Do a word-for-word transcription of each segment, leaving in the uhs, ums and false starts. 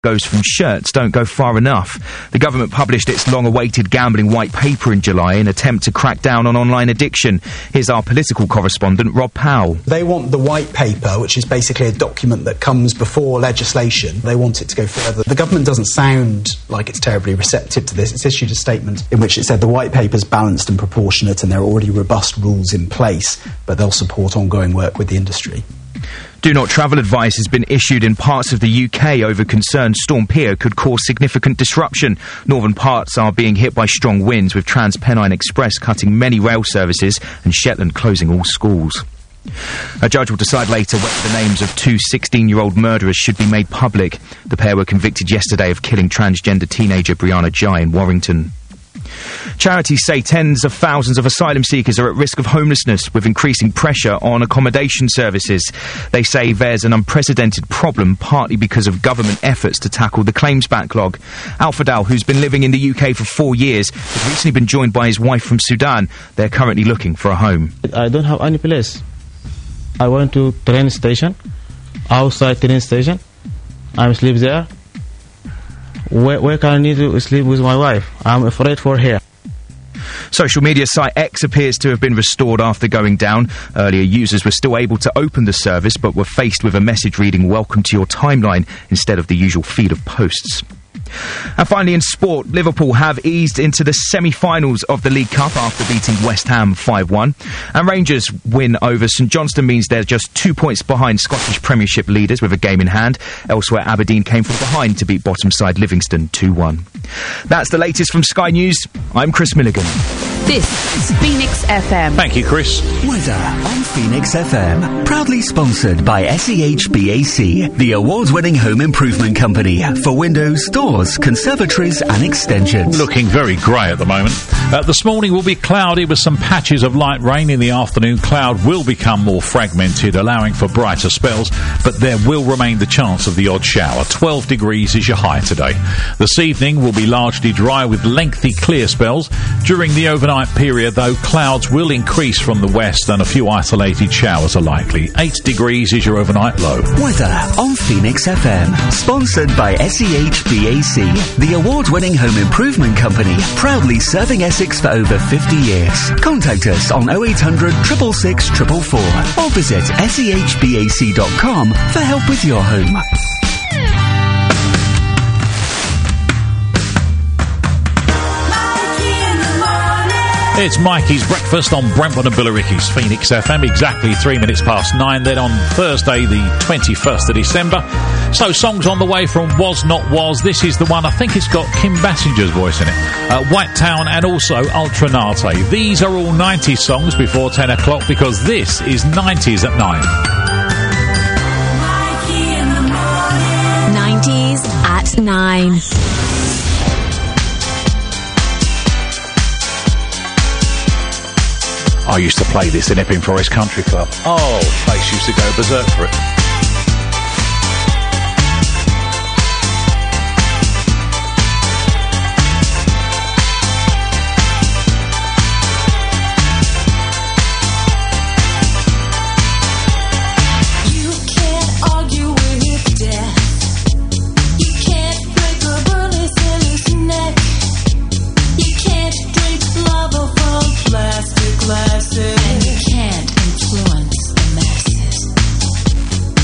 goes from shirts don't go far enough. The government published its long-awaited gambling white paper in July in an attempt to crack down on online addiction. Here's our political correspondent, Rob Powell. They want the white paper, which is basically a document that comes before legislation. They want it to go further. The government doesn't sound like it's terribly receptive to this. It's issued a statement in which it said the white paper's balanced and proportionate and there are already robust rules in place, but they'll support ongoing work with the industry. Do not travel advice has been issued in parts of the U K over concern Storm Pia could cause significant disruption. Northern parts are being hit by strong winds, with TransPennine Express cutting many rail services and Shetland closing all schools. A judge will decide later whether the names of two sixteen-year-old murderers should be made public. The pair were convicted yesterday of killing transgender teenager Brianna Jai in Warrington. Charities say tens of thousands of asylum seekers are at risk of homelessness, with increasing pressure on accommodation services. They say there's an unprecedented problem, partly because of government efforts to tackle the claims backlog. Al Fadal, who's been living in the U K for four years, has recently been joined by his wife from Sudan. They're currently looking for a home. I don't have any place. I went to train station, outside train station. I sleep there. Where, where can I need to sleep with my wife? I'm afraid for her. Social media site X appears to have been restored after going down. Earlier, users were still able to open the service, but were faced with a message reading "Welcome to your timeline" instead of the usual feed of posts. And finally, in sport, Liverpool have eased into the semi-finals of the League Cup after beating West Ham five one. And Rangers' win over St Johnstone means they're just two points behind Scottish Premiership leaders with a game in hand. Elsewhere, Aberdeen came from behind to beat bottom side Livingston two one. That's the latest from Sky News. I'm Chris Milligan. This is Phoenix F M. Thank you, Chris. Weather on Phoenix F M. Proudly sponsored by S E H B A C, the award-winning home improvement company for windows, doors, conservatories and extensions. Looking very grey at the moment. Uh, this morning will be cloudy with some patches of light rain. In the afternoon, cloud will become more fragmented, allowing for brighter spells, but there will remain the chance of the odd shower. twelve degrees is your high today. This evening will be largely dry with lengthy clear spells. During the overnight period, though, clouds will increase from the west and a few isolated showers are likely. eight degrees is your overnight low. Weather on Phoenix F M. Sponsored by S E H B A C, the award-winning home improvement company, proudly serving Essex for over fifty years. Contact us on oh eight hundred, six six six, four four four or visit S E H B A C dot com for help with your home. It's Mikey's Breakfast on Brentford and Billericay's Phoenix F M, exactly three minutes past nine. Then on Thursday, the twenty-first of December. So, songs on the way from Was Not Was. This is the one, I think it's got Kim Bassinger's voice in it. Uh, White Town and also Ultranate. These are all nineties songs before ten o'clock because this is nineties at nine. nineties at nine. I used to play this in Epping Forest Country Club. Oh, place used to go berserk for it. And you can't influence the masses.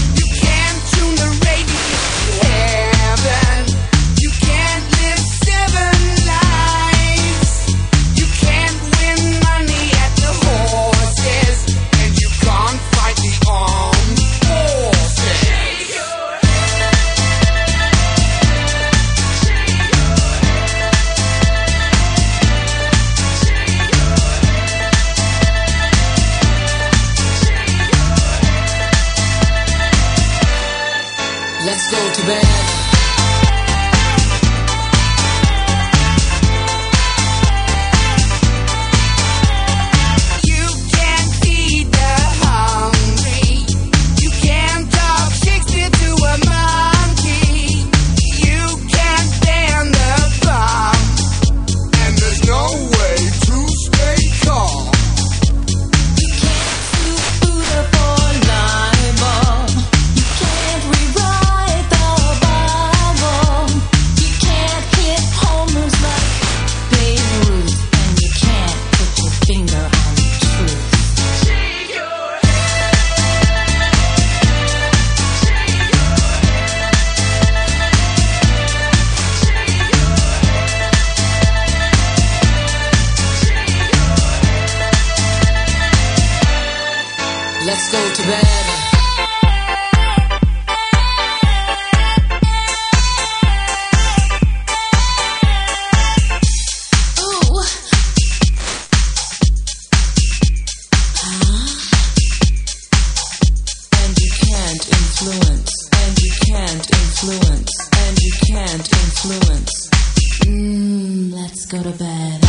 influence. Mmm, let's go to bed.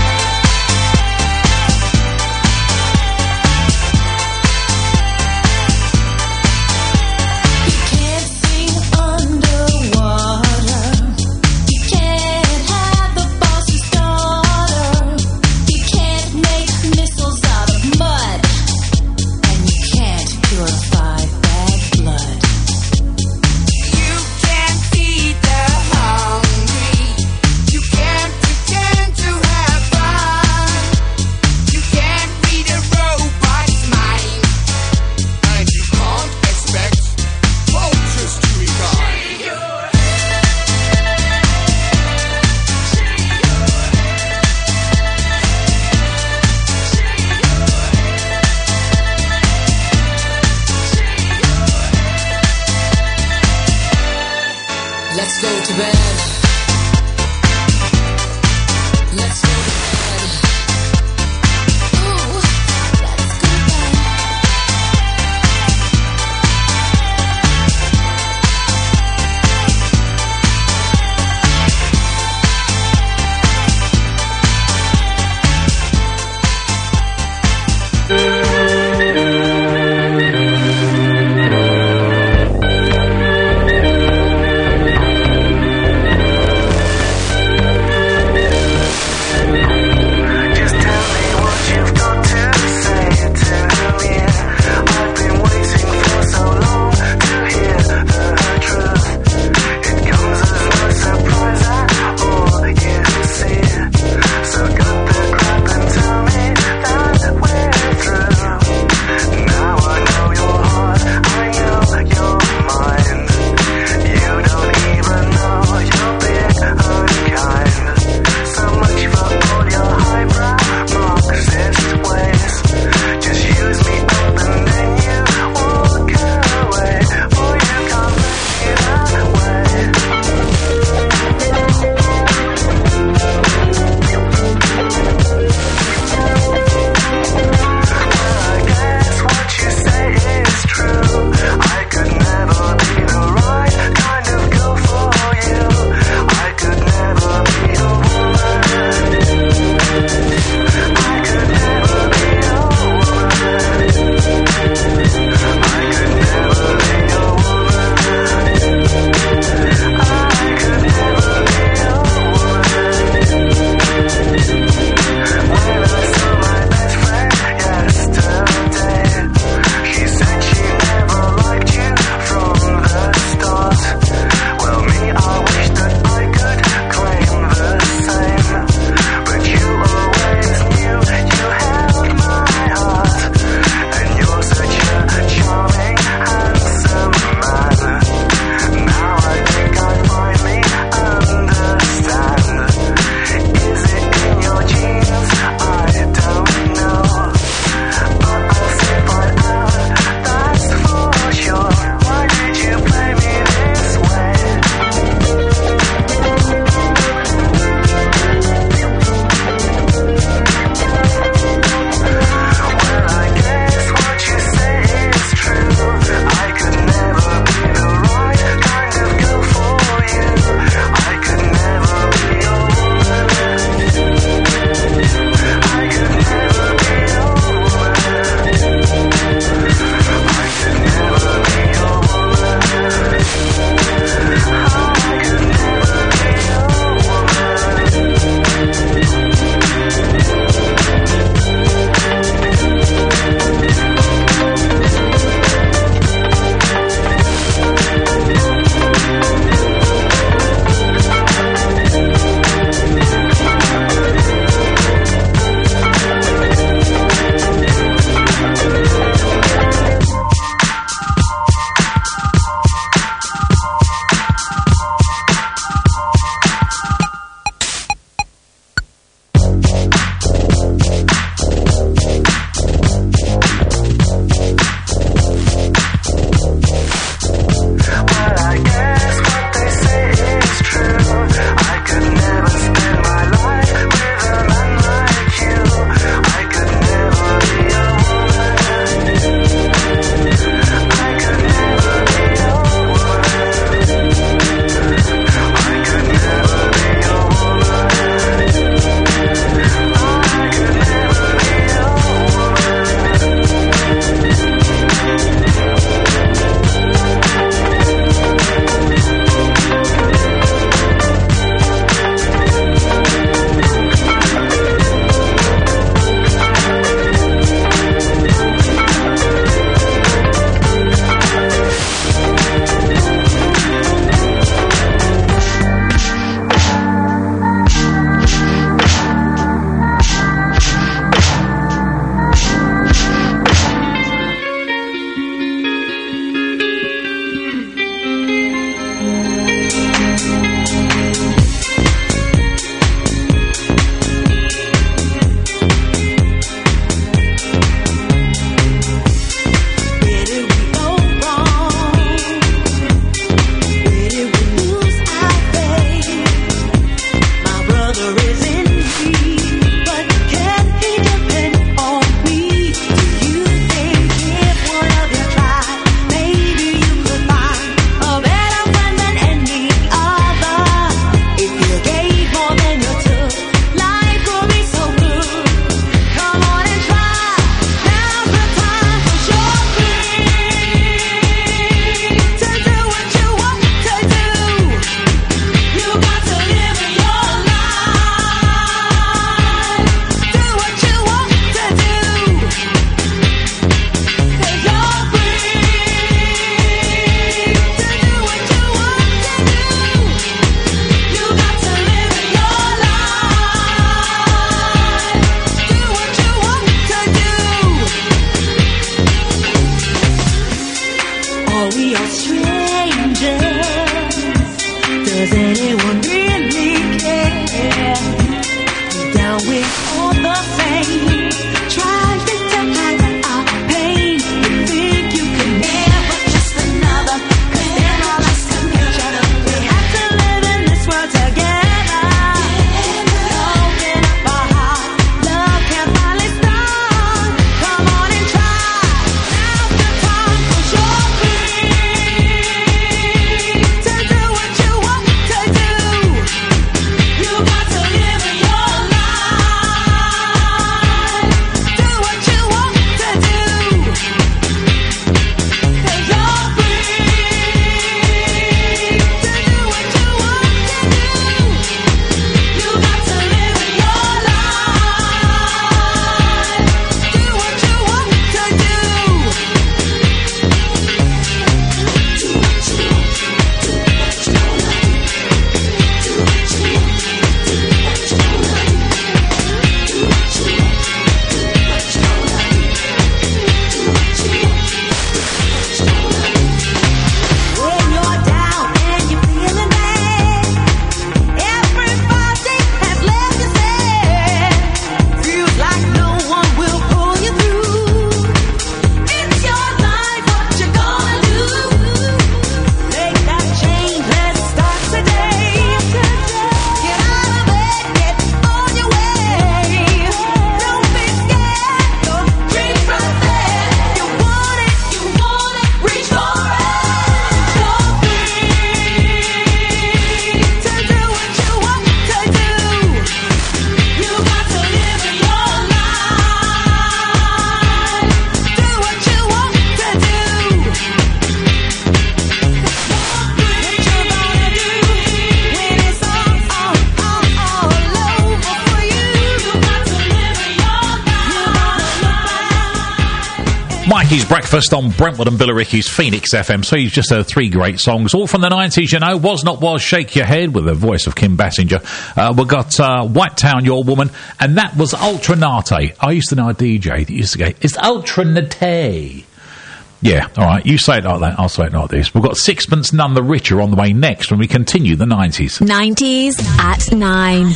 Jackie's Breakfast on Brentwood and Billericay's Phoenix F M. So you've just heard three great songs, all from the nineties, you know. Was Not Was, Shake Your Head, with the voice of Kim Basinger. Uh, we got uh, White Town, Your Woman, and that was Ultra Nate. I used to know a D J that used to go, it's Ultra Nate. Yeah, all right, you say it like that, I'll say it like this. We've got Sixpence None the Richer on the way next when we continue the nineties. nineties at nine.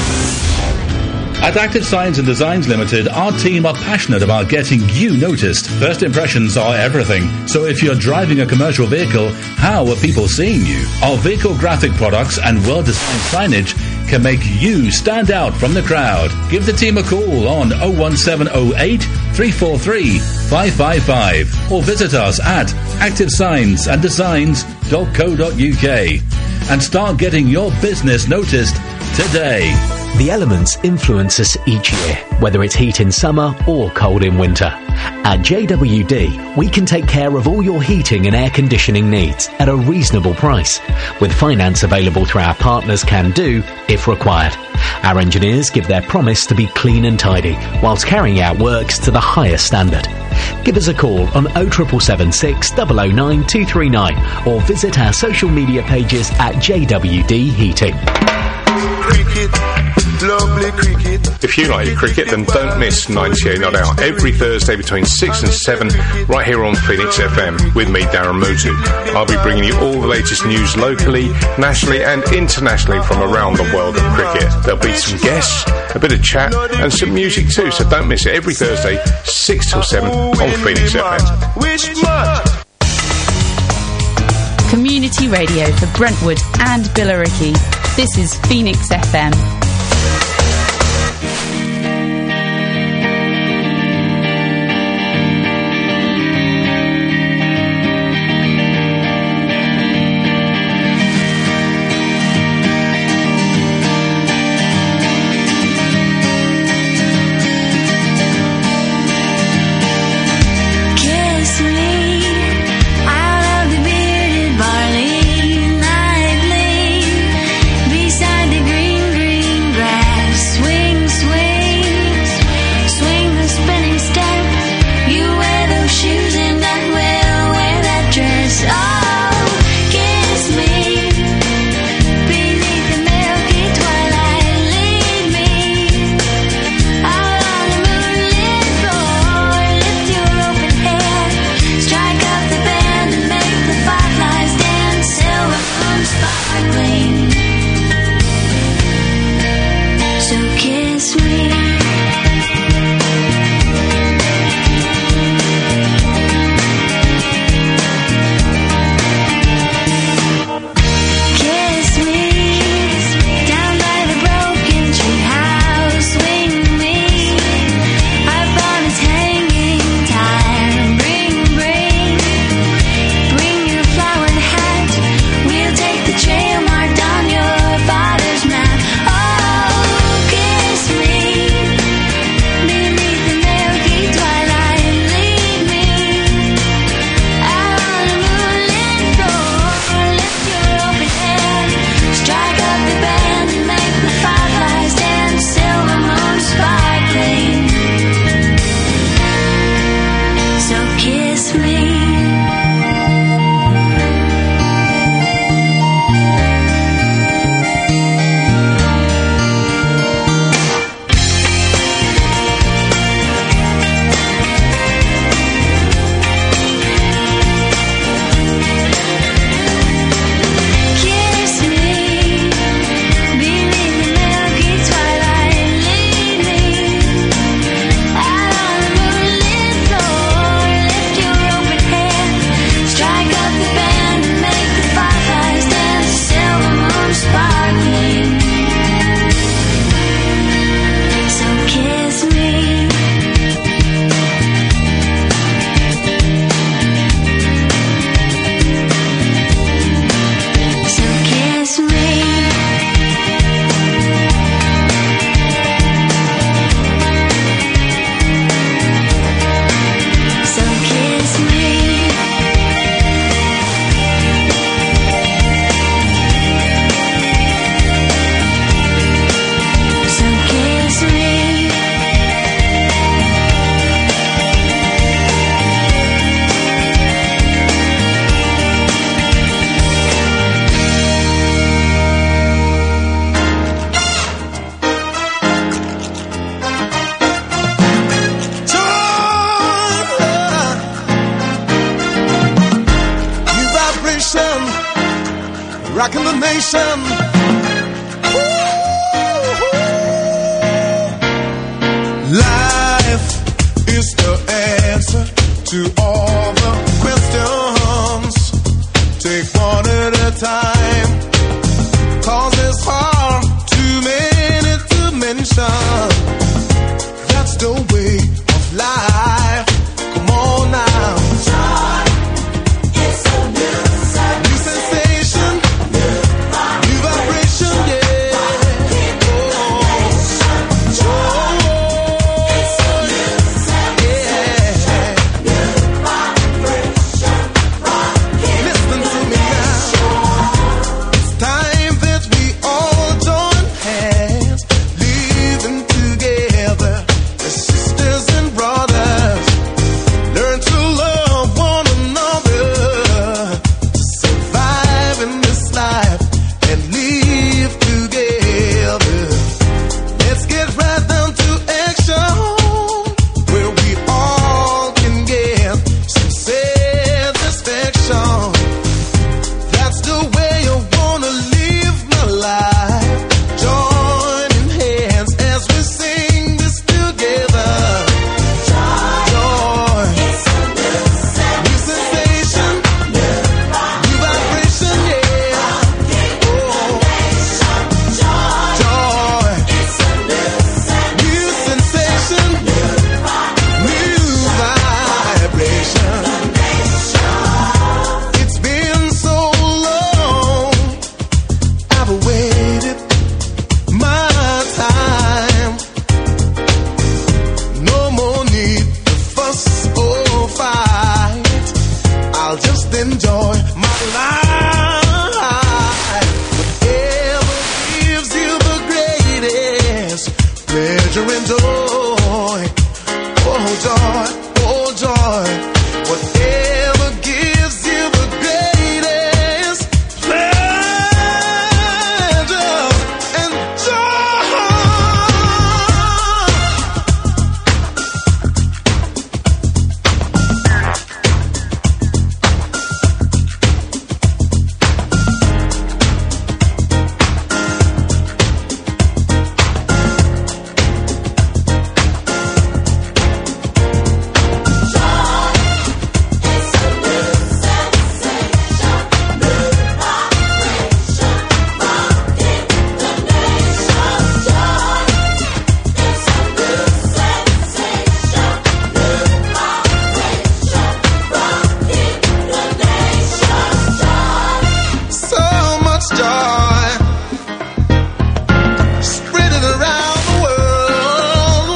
At Active Signs and Designs Limited, our team are passionate about getting you noticed. First impressions are everything. So if you're driving a commercial vehicle, how are people seeing you? Our vehicle graphic products and well-designed signage can make you stand out from the crowd. Give the team a call on oh one seven oh eight, three four three, five five five or visit us at active signs and designs dot co dot uk and start getting your business noticed today. The elements influence us each year, whether it's heat in summer or cold in winter. At J W D, we can take care of all your heating and air conditioning needs at a reasonable price, with finance available through our partners Can Do if required. Our engineers give their promise to be clean and tidy, whilst carrying out works to the highest standard. Give us a call on oh seven seven six, oh oh nine, two three nine or visit our social media pages at J W D Heating. Cricket, lovely cricket. If you like your cricket, then don't miss ninety-eight Not Out every Thursday between six and seven right here on Phoenix F M with me, Darren Mutu. I'll be bringing you all the latest news locally, nationally and internationally from around the world of cricket. There'll be some guests, a bit of chat and some music too, so don't miss it every Thursday six till seven on Phoenix F M. Community radio for Brentwood and Billericay. This is Phoenix F M. Trail marked on your father's map. Oh, kiss me. nation. Life is the answer to all the questions. Take one at a time, 'cause it's hard, too many to mention. That's the way of life. Come on now. Joy is a new sensation. New sensation. New vibe. New vibration, yeah. Oh. Joy is a new sensation. Yeah. New vibration. Rockin' Listen to me now. It's time that we all join hands, living together as sisters and brothers. Learn to love one another, to survive in this life and live together. Let's get right down to action, where we all can get some satisfaction. That's the way I wanna live my life. Joining hands as we sing this together. Joy. It's a new sensation. New vibration, yeah. Oh. Joy. It's a new sensation. New vibration. It's been so long, I've waited my time. No more need to fuss or fight. I'll just enjoy my life. Whatever gives you the greatest pleasure and joy. Oh joy, oh joy. Whatever gives you the greatest pleasure and joy. So much joy, spreading around the world.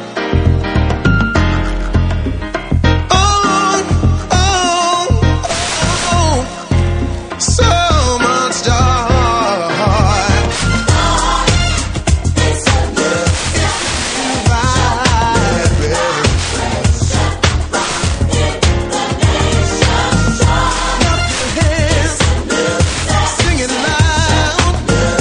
Oh, oh, oh, so much joy. It's a new singing loud,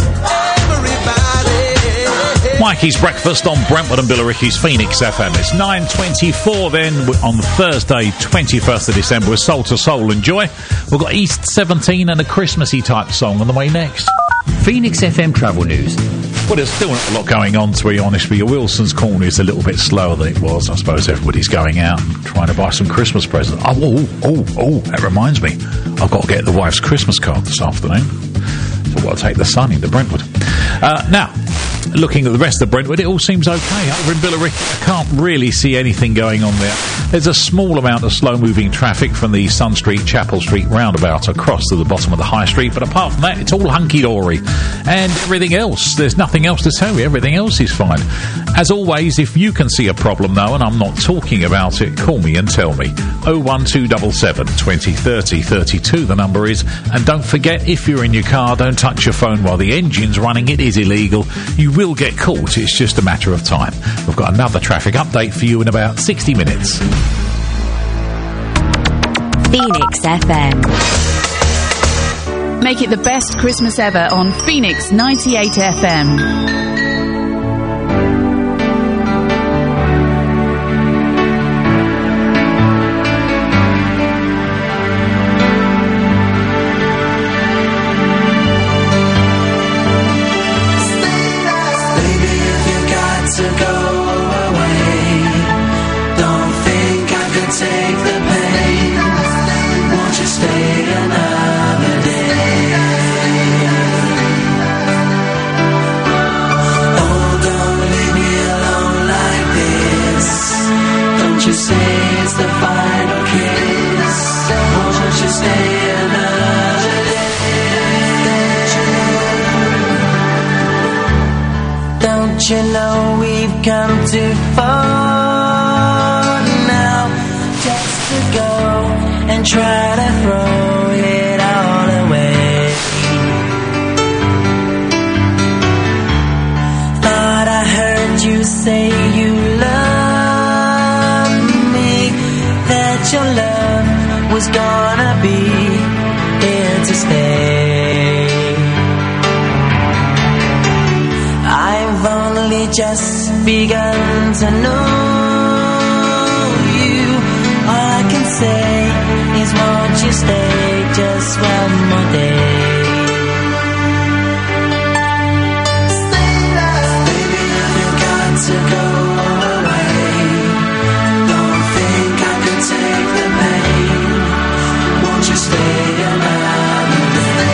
everybody. Mikey's Breakfast on Brentwood and Billericay's Phoenix F M. It's nine twenty-four then on Thursday, twenty-first of December with Soul to Soul and Joy. We've got East seventeen and a Christmassy type song on the way next. Phoenix F M travel news. Well, there's still not a lot going on, to be honest with you. Wilson's Corner is a little bit slower than it was. I suppose everybody's going out and trying to buy some Christmas presents. Oh, oh, oh, oh, that reminds me. I've got to get the wife's Christmas card this afternoon. So I've got to take the son into Brentwood. Uh, now, looking at the rest of Brentwood, it all seems okay. Over in Billericay, I can't really see anything going on there. There's a small amount of slow-moving traffic from the Sun Street, Chapel Street roundabout across to the bottom of the High Street, but apart from that, it's all hunky-dory. And everything else, there's nothing else to tell you. Everything else is fine. As always, if you can see a problem, though, and I'm not talking about it, call me and tell me. oh one two seven seven, twenty, thirty, thirty-two, the number is. And don't forget, if you're in your car, don't touch your phone while the engine's running. It is illegal. You will get caught. It's just a matter of time. We've got another traffic update for you in about sixty minutes. Phoenix F M. Make it the best Christmas ever on Phoenix ninety-eight F M. Don't you know we've come too far now just to go and try to throw it all away? Thought I heard you say you love me, that your love was gonna be here to stay. I've only just begun to know you. All I can say is won't you stay just one more day? Say that, baby, you've got to go away. Don't think I can take the pain. Won't you stay another day?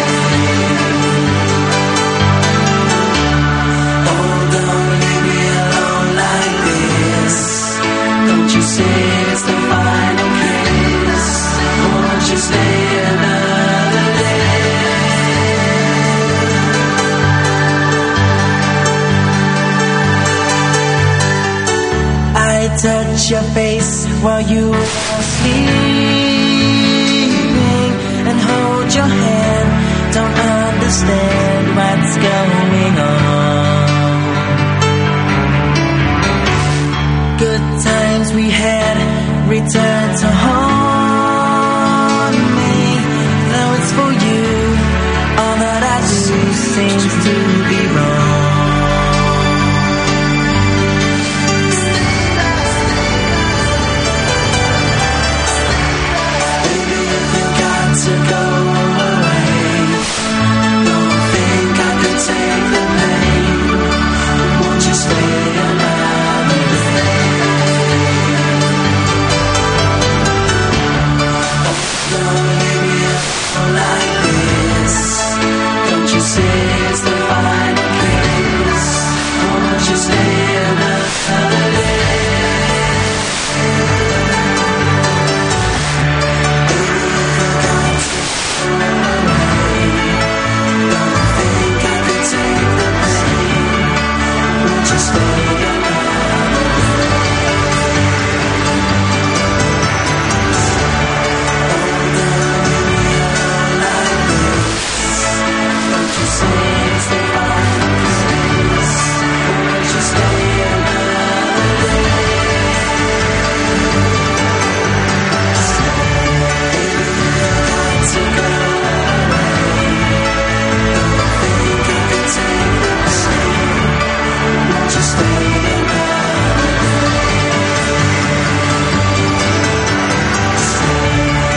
Oh, don't leave me alone like this. Don't you say it's the final kiss? Won't you stay another day? I touch your face while you are sleeping and hold your hand. Don't understand what's going on. Good times we had return to haunt me. Though it's for you, all that I do seems to be wrong. Baby, you've got to go away. Don't think I could take the pain. Won't you stay another day? Don't leave me alone like this. Don't you say it's the final kiss? Won't you stay another day? Don't think I could take the pain. Won't you stay another day? Don't you say it's the final kiss? Won't you stay another day? To go away. Don't think I could take the pain. Won't you stay another day? Stay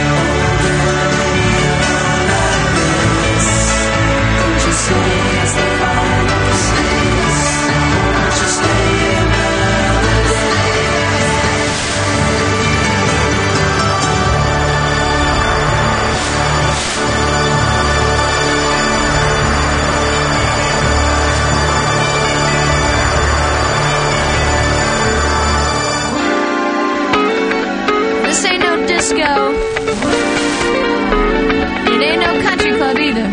like this. Don't you say it's the final kiss? Won't you stay another day? This ain't no disco. It ain't no country club either.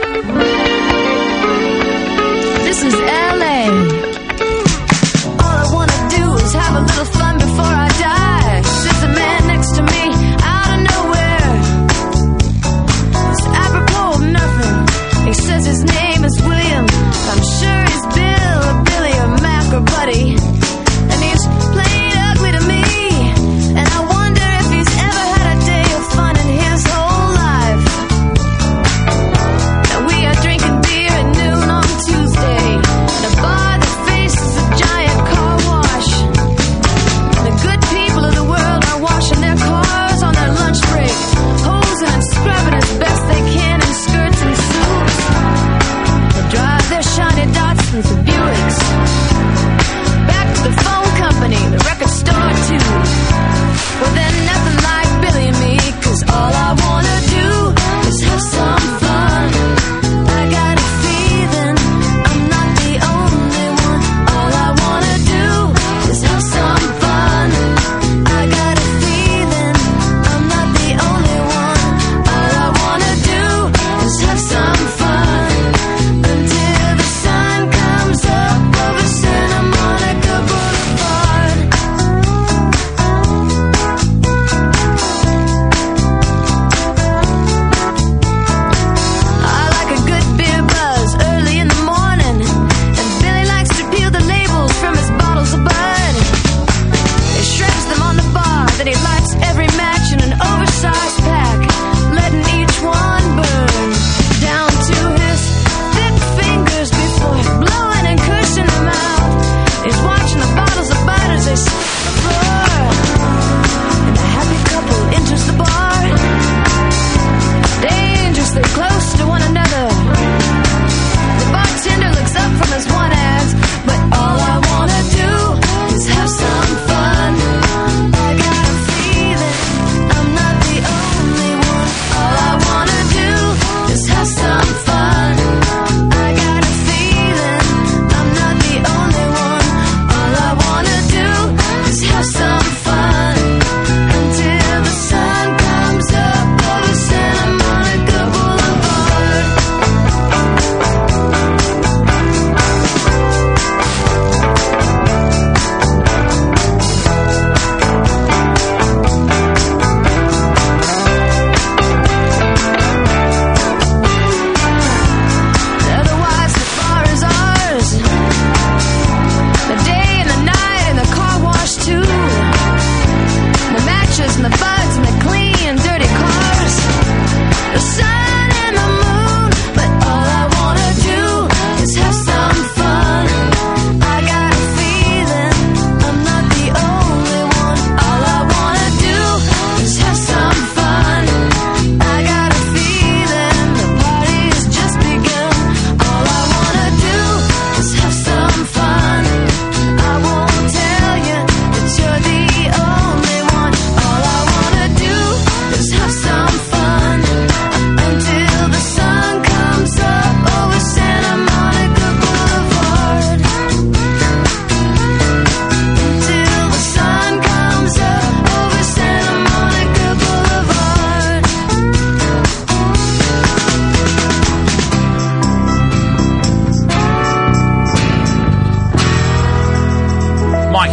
This is L A. All I wanna do is have a little fun before I die. Sits a man next to me out of nowhere. It's apropos of nothing. He says his name is William. I'm sure he's Bill or Billy or Mac or Buddy. And he's plain ugly to me. And I wonder if he's ever had a day of fun in his whole life. And we are drinking beer at noon on Tuesday.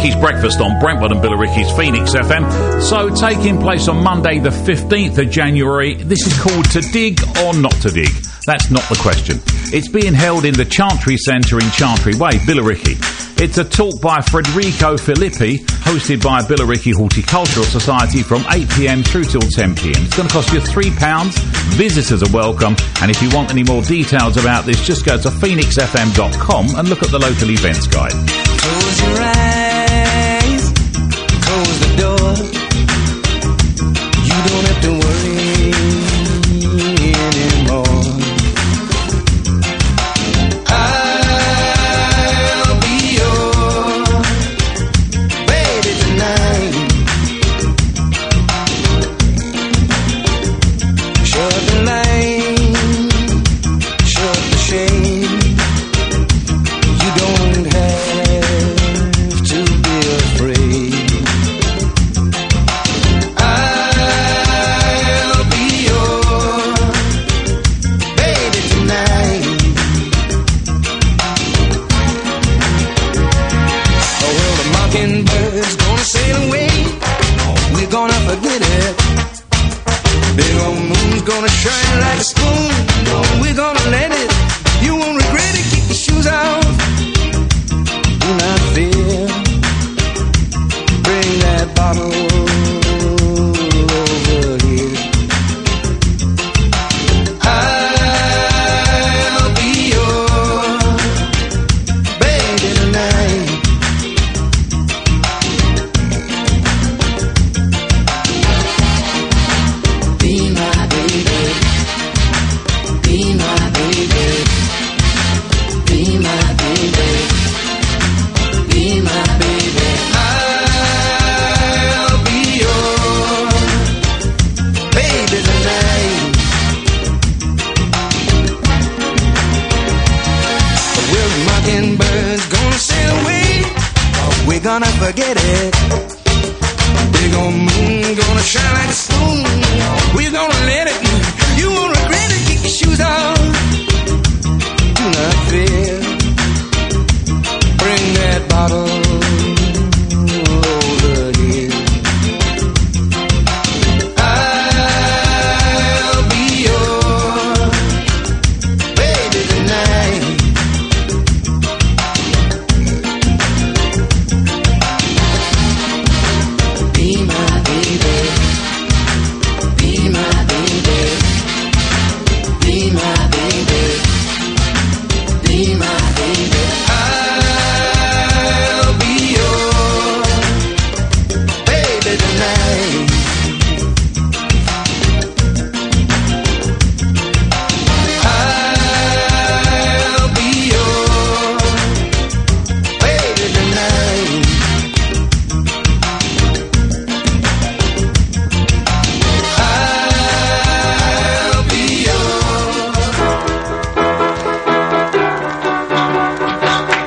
Billericay's Breakfast on Brentwood and Billericay's Phoenix F M. So, taking place on Monday the fifteenth of January, this is called To Dig or Not To Dig? That's not the question. It's being held in the Chantry Centre in Chantry Way, Billericay. It's a talk by Federico Filippi, hosted by Billericay Horticultural Society from eight p.m. through till ten p.m. It's going to cost you three pounds. Visitors are welcome. And if you want any more details about this, just go to phoenix f m dot com and look at the local events guide. Close your eyes, close the door. You don't have to worry anymore. I'll be your baby tonight. Shut the light, shut the shade. You don't have to be afraid. I'll be your baby tonight. Oh, well, the mockingbird's gonna sail away. We're gonna forget it. Big old moon's gonna shine like a spoon. We're gonna let it. You won't regret it. Kick your shoes off. Do not fear. Bring that bottle over here. I'll be your baby tonight. Be my baby. Be my baby. Be my baby. Be my baby. I'll be your baby tonight. Well, the mockingbirds gonna sail away. We're gonna forget it. Big old moon gonna shine like a spoon. We're gonna let it. You won't regret it. Kick your shoes off. Do not fear. Bring that bottle over here. I'll be your baby tonight. Be my baby. Be my baby. Be my baby. Be my baby. I'll be your baby tonight. I'll be your baby tonight. I'll be your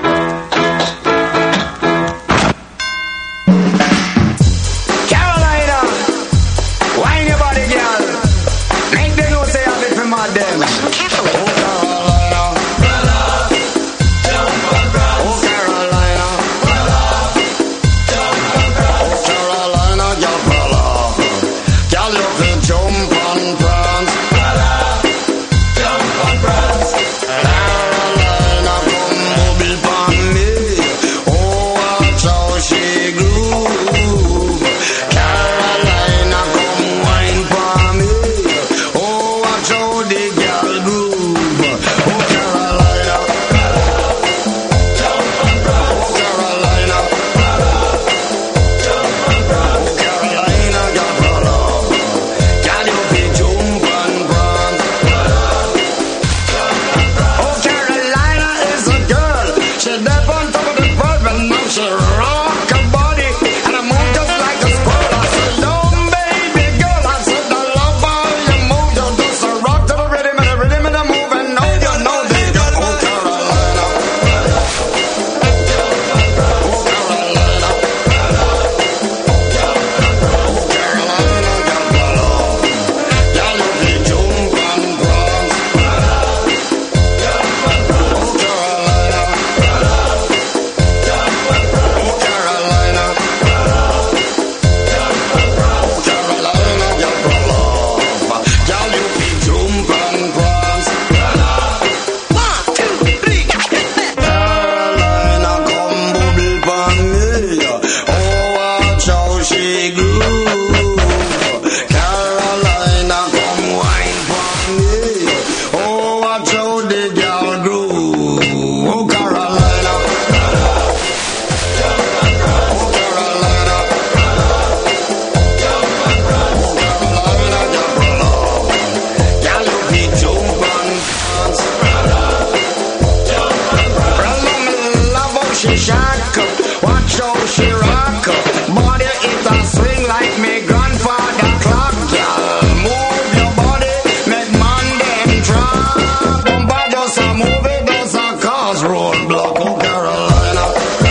she shack up, watch how she rock up. Body it a swing like me grandfather clock, girl. Move your body, make man them drop. Bumper does a move it, does a cause roadblock. Oh Carolina,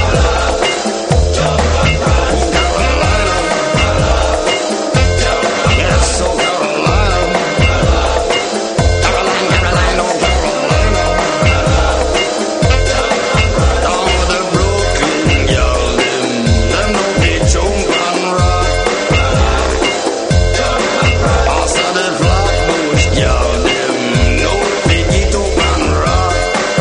yes, so Carolina, Carolina, Carolina, oh Carolina. Down with the Brooklyn girl, them, them know they jump and rock. After the Flatbush girl, them know they get up and rock.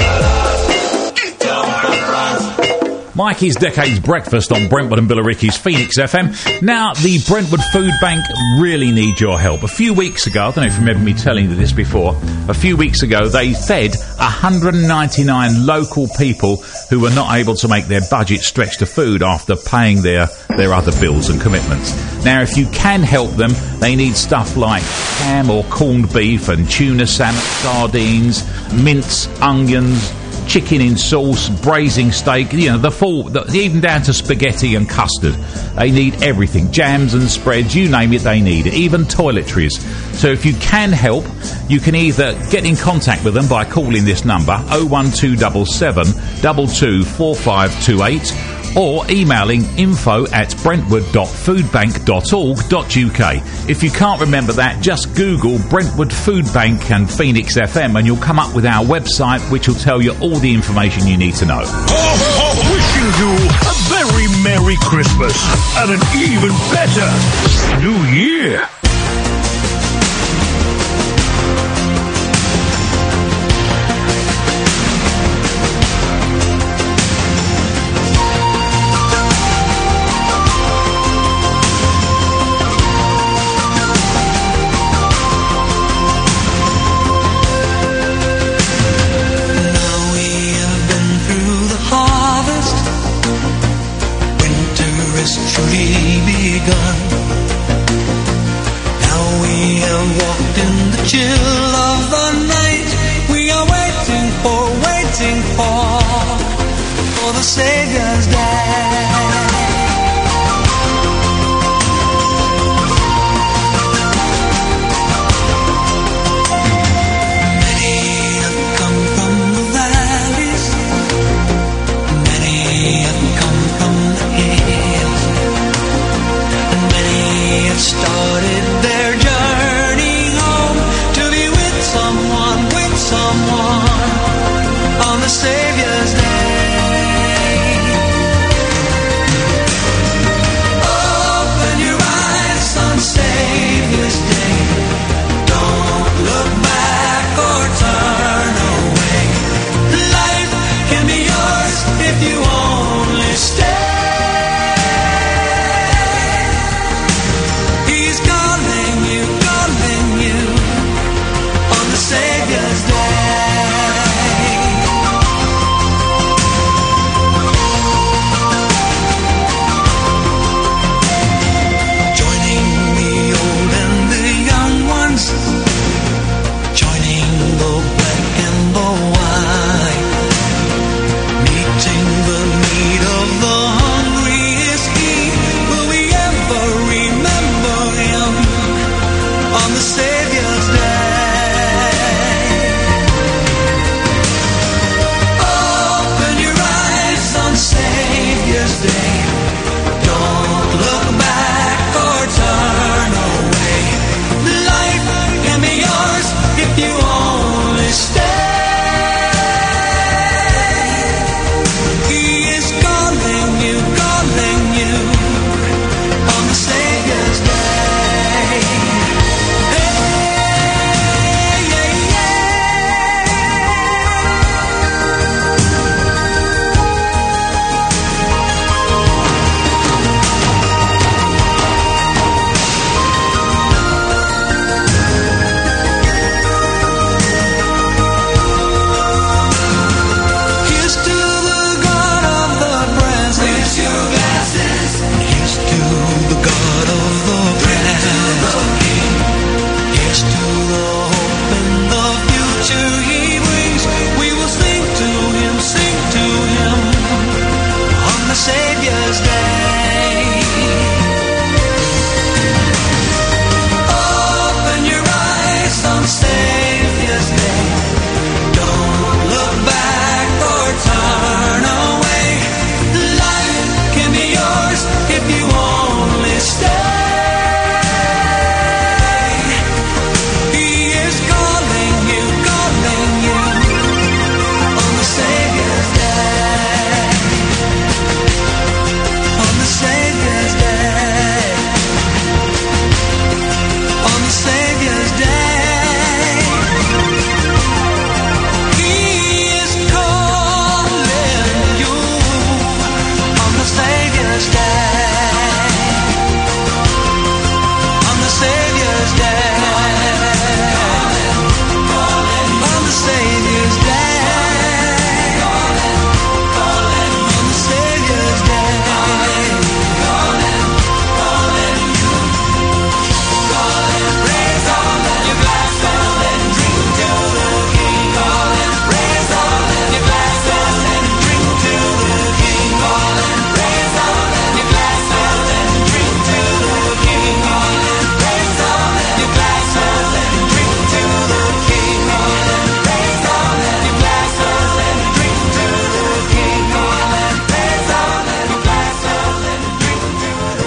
Mikey's Decades Breakfast on Brentwood and Billericay's Phoenix F M. Now, the Brentwood Food Bank really need your help. A few weeks ago, I don't know if you remember me telling you this before, a few weeks ago they fed one hundred ninety-nine local people who were not able to make their budget stretch to food after paying their, their other bills and commitments. Now, if you can help them, they need stuff like ham or corned beef and tuna salmon, sardines, mince, onions, chicken in sauce, braising steak, you know, the full, the, even down to spaghetti and custard. They need everything. Jams and spreads, you name it, they need it. Even toiletries. So if you can help, you can either get in contact with them by calling this number, oh one two seven seven, two two four five two eight, or emailing info at brentwood dot foodbank dot org dot uk. If you can't remember that, just Google Brentwood Food Bank and Phoenix F M and you'll come up with our website, which will tell you all the information you need to know. Oh, oh, wishing you a very Merry Christmas and an even better New Year.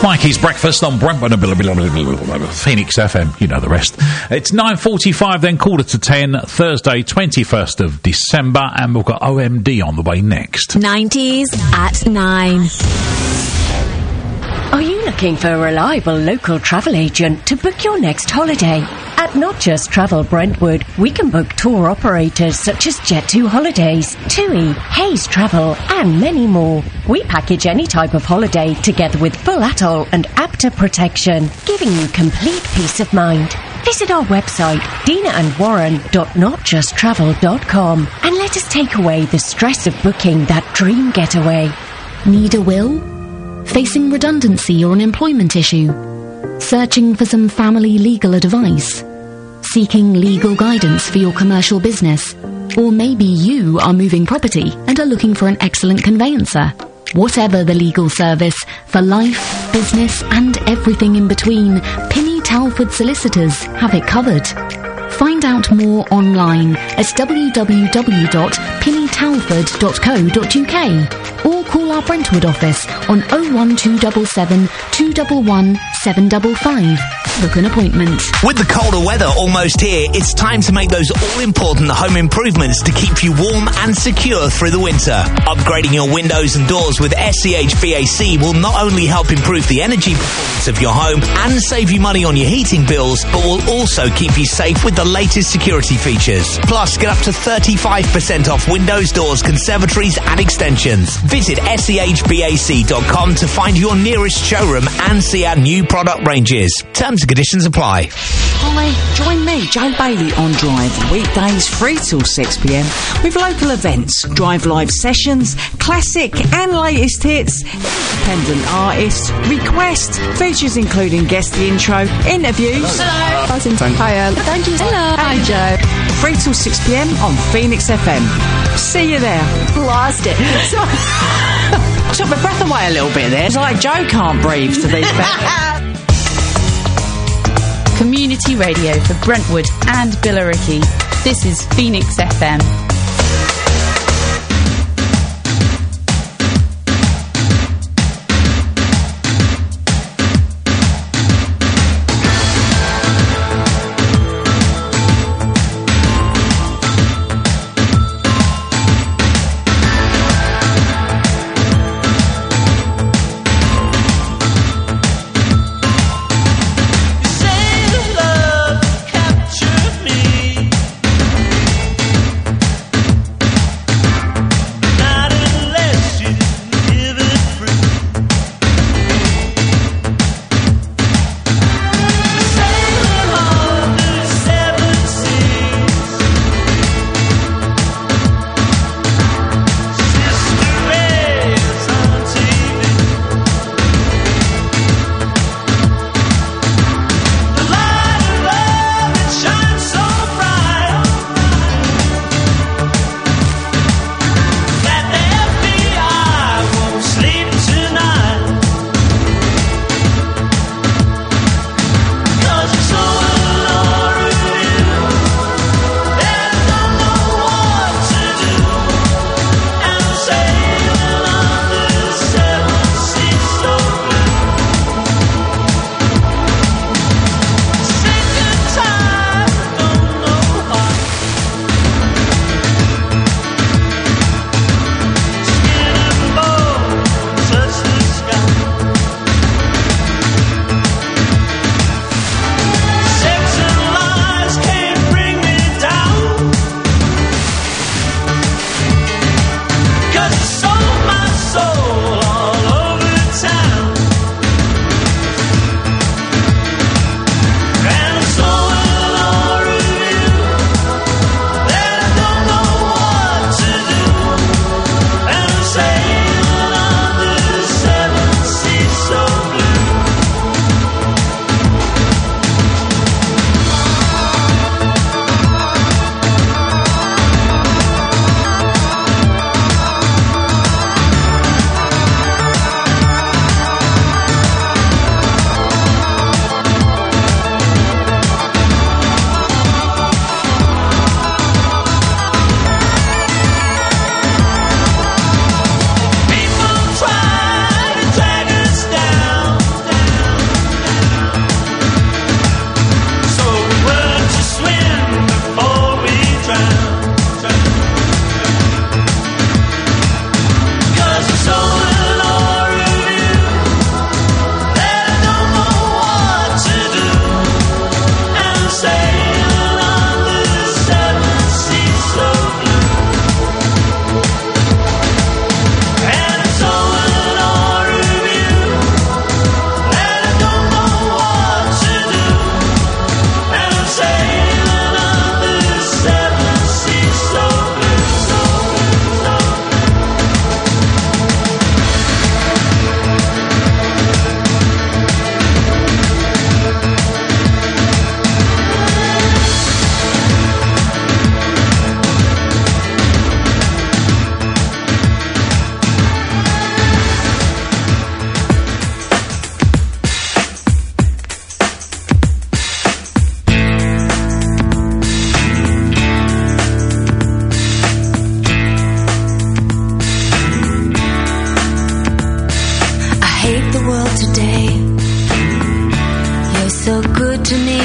Mikey's Breakfast on Brentwood and Phoenix F M. You know the rest. It's nine forty-five, then quarter to ten, Thursday, twenty-first of December, and we've got O M D on the way next. nineties at nine. Are you looking for a reliable local travel agent to book your next holiday? At Not Just Travel Brentwood, we can book tour operators such as Jet two Holidays, TUI, Hayes Travel, and many more. We package any type of holiday together with full atoll and APTA protection, giving you complete peace of mind. Visit our website, dina and warren dot not just travel dot com, and let us take away the stress of booking that dream getaway. Need a will? Facing redundancy or an employment issue? Searching for some family legal advice? Seeking legal guidance for your commercial business? Or maybe you are moving property and are looking for an excellent conveyancer? Whatever the legal service, for life, business and everything in between, Pinny Talford Solicitors have it covered. Find out more online at w w w dot pinny talford dot co dot u k or call our Brentwood office on oh one two seven seven, two one one, seven five five. Book an appointment. With the colder weather almost here, it's time to make those all-important home improvements to keep you warm and secure through the winter. Upgrading your windows and doors with S C H B A C will not only help improve the energy performance of your home and save you money on your heating bills, but will also keep you safe with the latest security features. Plus, get up to thirty-five percent off windows, doors, conservatories and extensions. Visit S C H B A C dot com to find your nearest showroom and see our new product ranges. Terms and conditions apply. Hi, join me, Jo Bailey, on Drive, weekdays three till six p m with local events, Drive live sessions, classic and latest hits, independent artists, request, features including guest the intro, interviews. Hello. Hiya. Thank you. Hello. Hi, Joe. three till six p m on Phoenix F M. See you there. Lost it. Took my breath away a little bit there. It's like Joe can't breathe to these back. Community radio for Brentwood and Billericay. This is Phoenix F M.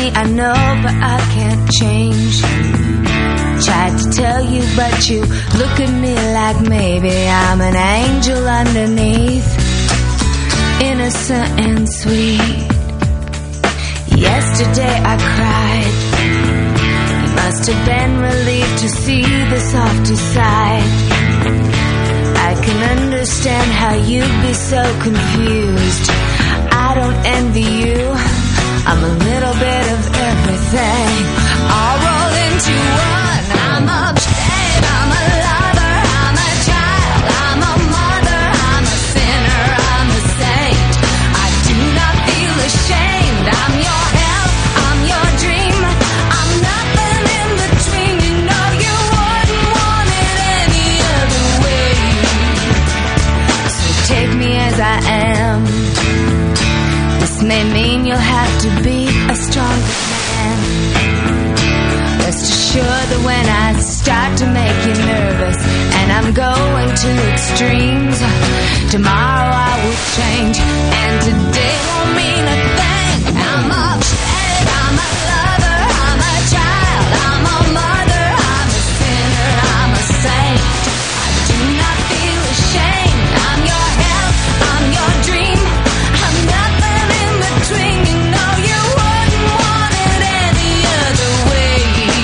me, I know, but I can't change. Tried to tell you, but you look at me like maybe I'm an angel underneath, innocent and sweet. Yesterday I cried. You must have been relieved to see the softer side. I can understand how you'd be so confused. I don't envy you. I'm a little bit of everything, all rolled into one. I'm a babe, I'm a lover, I'm a child, I'm a mother, I'm a sinner, I'm a saint. I do not feel ashamed. I'm your hell, I'm your dream. I'm nothing in between. You know you wouldn't want it any other way. So take me as I am. This may mean you'll have to be a stronger man. Rest assured that when I start to make you nervous and I'm going to extremes, tomorrow I will change and today won't mean a thing. I'm a babe, I'm a lover, I'm a child, I'm a mother, I'm a sinner, I'm a saint. I do not feel ashamed. I'm your hell, I'm your dream. I'm nothing in between. You know you wouldn't want it any other way.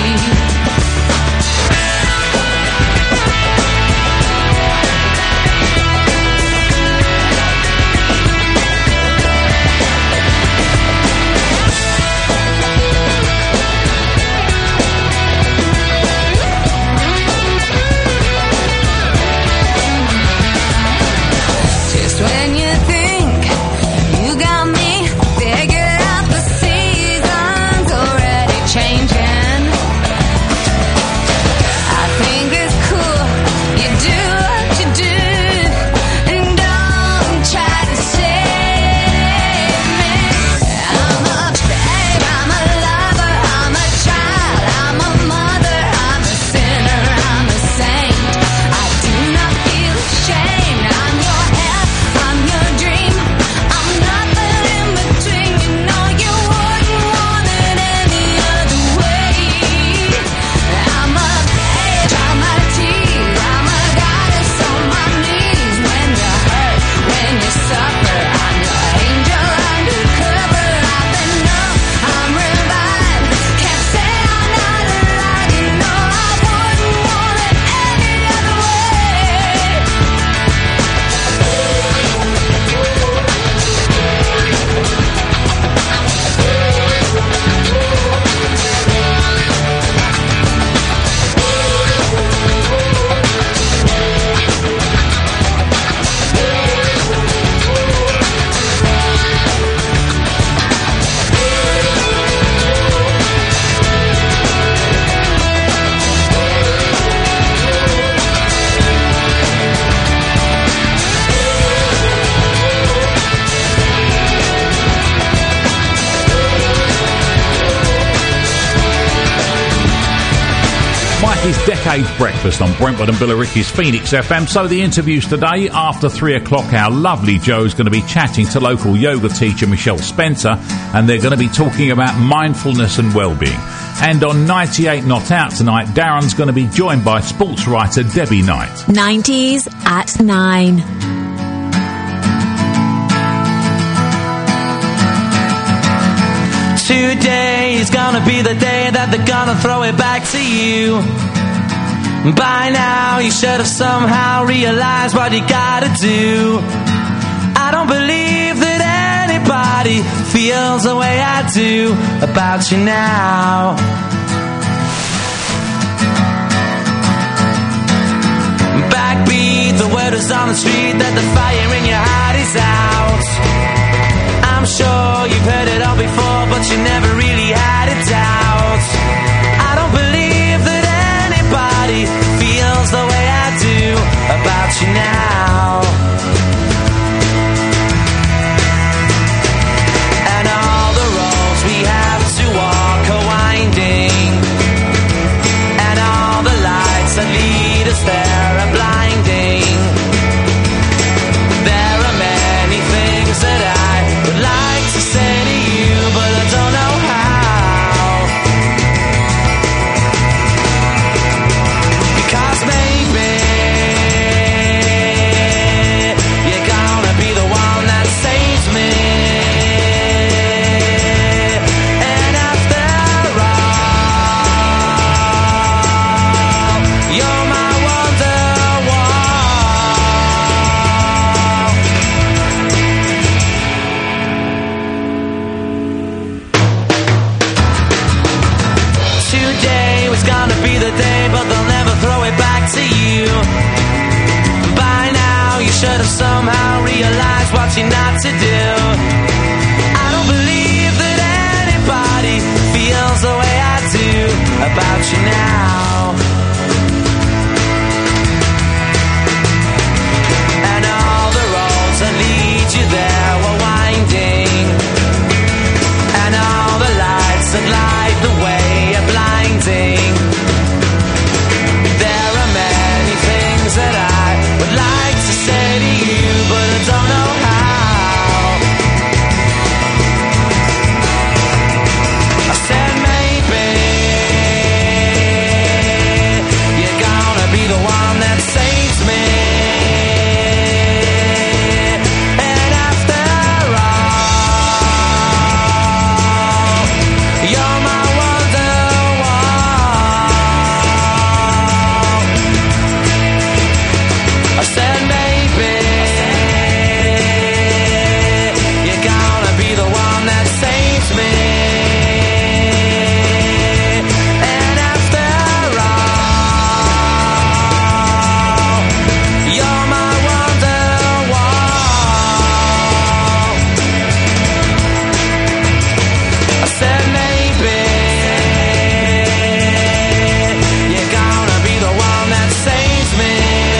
Just when you think you got me figured out, the season's already changing. I think it's cool you do what you do, and don't try to save me. I'm a babe, I'm a lover, I'm a child, I'm a mother, I'm a sinner, I'm a saint. I do not feel ashamed. I'm your hell, I'm your dream. I'm nothing in between. You know you wouldn't want it any other way. I'm a babe, I'm a tease, I'm a goddess on my knees. When you hurt, when you suffer, I'm your angel undercover. I've been numb, I'm revived. Can't say I'm not alive. You know I wouldn't want it any other way. Mikey's Decades Breakfast on Brentwood and Billericay's Phoenix F M. So the interviews today, after three o'clock, our lovely Joe's going to be chatting to local yoga teacher Michelle Spencer, and they're going to be talking about mindfulness and well-being. And on ninety-eight Not Out tonight, Darren's going to be joined by sports writer Debbie Knight. nineties at nine. Today is gonna be the day that they're gonna throw it back to you. By now you should have somehow realized what you gotta do. I don't believe that anybody feels the way I do about you now. Backbeat, the word is on the street that the fire in your heart is out. I'm sure you've heard it all before, but you never really had a doubt. I don't believe that anybody feels the way I do about you now. And all the roads we have to walk are winding, and all the lights that lead us there are blinding. should have somehow realized what you're not to do. I don't believe that anybody feels the way I do about you now. And all the roads that lead you there were winding, and all the lights that light the way are blinding. There are many things that I would like to say to you, but I don't know how. I said maybe you're gonna be the one that saves me. And after all, you're my I said maybe you're gonna be the one that saves me. And after all, you're my Wonderwall. I said maybe you're gonna be the one that saves me.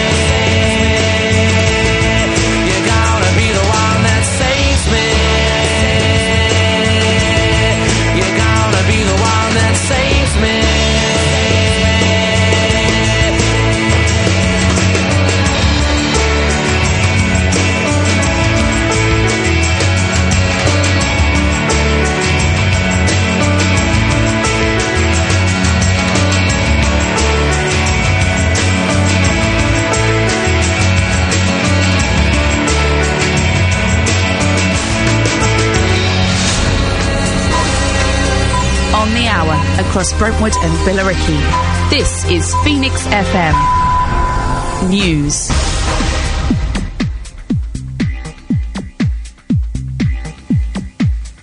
On the hour, across Brentwood and Billericay. This is Phoenix F M News.